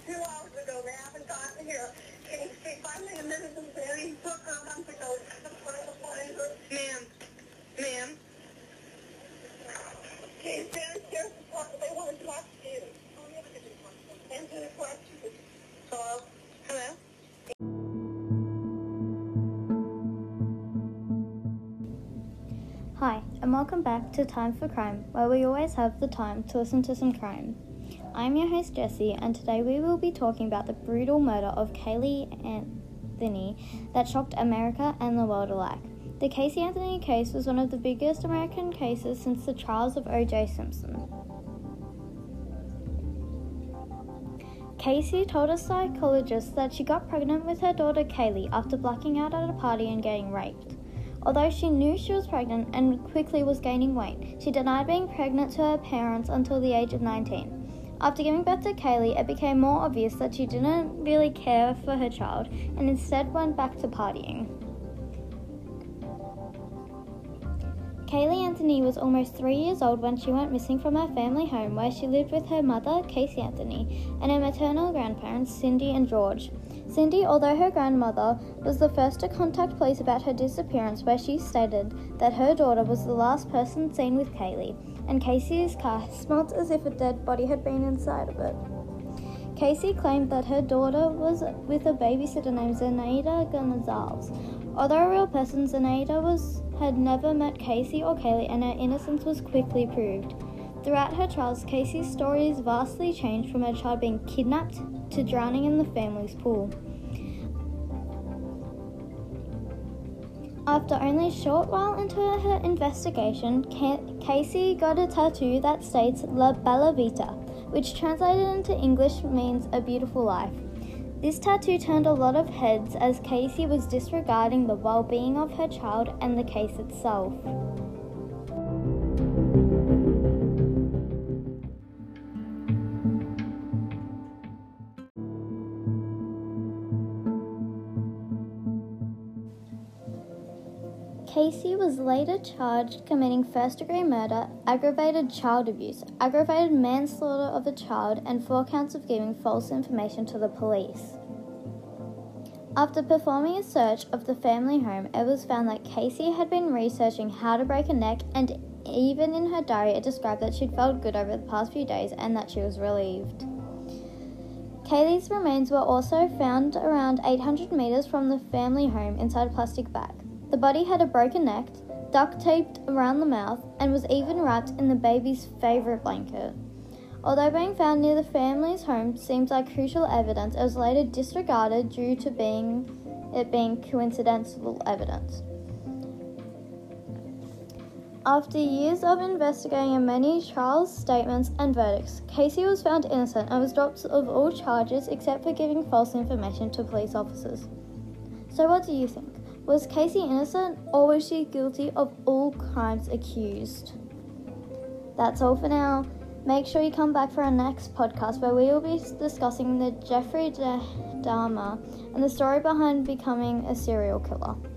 2 hours ago. They haven't gotten here. They finally admitted them there. He took her a month ago. Ma'am. Okay, downstairs to talk. They want to talk to you. Answer the question. Hello? Hi, and welcome back to Time for Crime, where we always have the time to listen to some crime. I'm your host Jessie, and today we will be talking about the brutal murder of Caylee Anthony that shocked America and the world alike. The Casey Anthony case was one of the biggest American cases since the trials of O.J. Simpson. Casey told a psychologist that she got pregnant with her daughter Caylee after blacking out at a party and getting raped. Although she knew she was pregnant and quickly was gaining weight, she denied being pregnant to her parents until the age of 19. After giving birth to Caylee, it became more obvious that she didn't really care for her child and instead went back to partying. Caylee Anthony was almost 3 years old when she went missing from her family home where she lived with her mother, Casey Anthony, and her maternal grandparents, Cindy and George. Cindy, although her grandmother, was the first to contact police about her disappearance, where she stated that her daughter was the last person seen with Caylee, and Casey's car smelt as if a dead body had been inside of it. Casey claimed that her daughter was with a babysitter named Zenaida Gonzalez. Although a real person, Zenaida had never met Casey or Caylee, and her innocence was quickly proved. Throughout her trials, Casey's stories vastly changed from her child being kidnapped to drowning in the family's pool. After only a short while into her investigation, Casey got a tattoo that states La Bella Vita, which translated into English means a beautiful life. This tattoo turned a lot of heads as Casey was disregarding the well-being of her child and the case itself. Casey was later charged committing first-degree murder, aggravated child abuse, aggravated manslaughter of a child, and 4 counts of giving false information to the police. After performing a search of the family home, it was found that Casey had been researching how to break a neck, and even in her diary it described that she'd felt good over the past few days and that she was relieved. Caylee's remains were also found around 800 meters from the family home inside a plastic bag. The body had a broken neck, duct taped around the mouth, and was even wrapped in the baby's favorite blanket. Although being found near the family's home seems like crucial evidence, it was later disregarded due to it being coincidental evidence. After years of investigating and many trials, statements, and verdicts, Casey was found innocent and was dropped of all charges except for giving false information to police officers. So what do you think? Was Casey innocent, or was she guilty of all crimes accused? That's all for now. Make sure you come back for our next podcast, where we will be discussing the Jeffrey Dahmer and the story behind becoming a serial killer.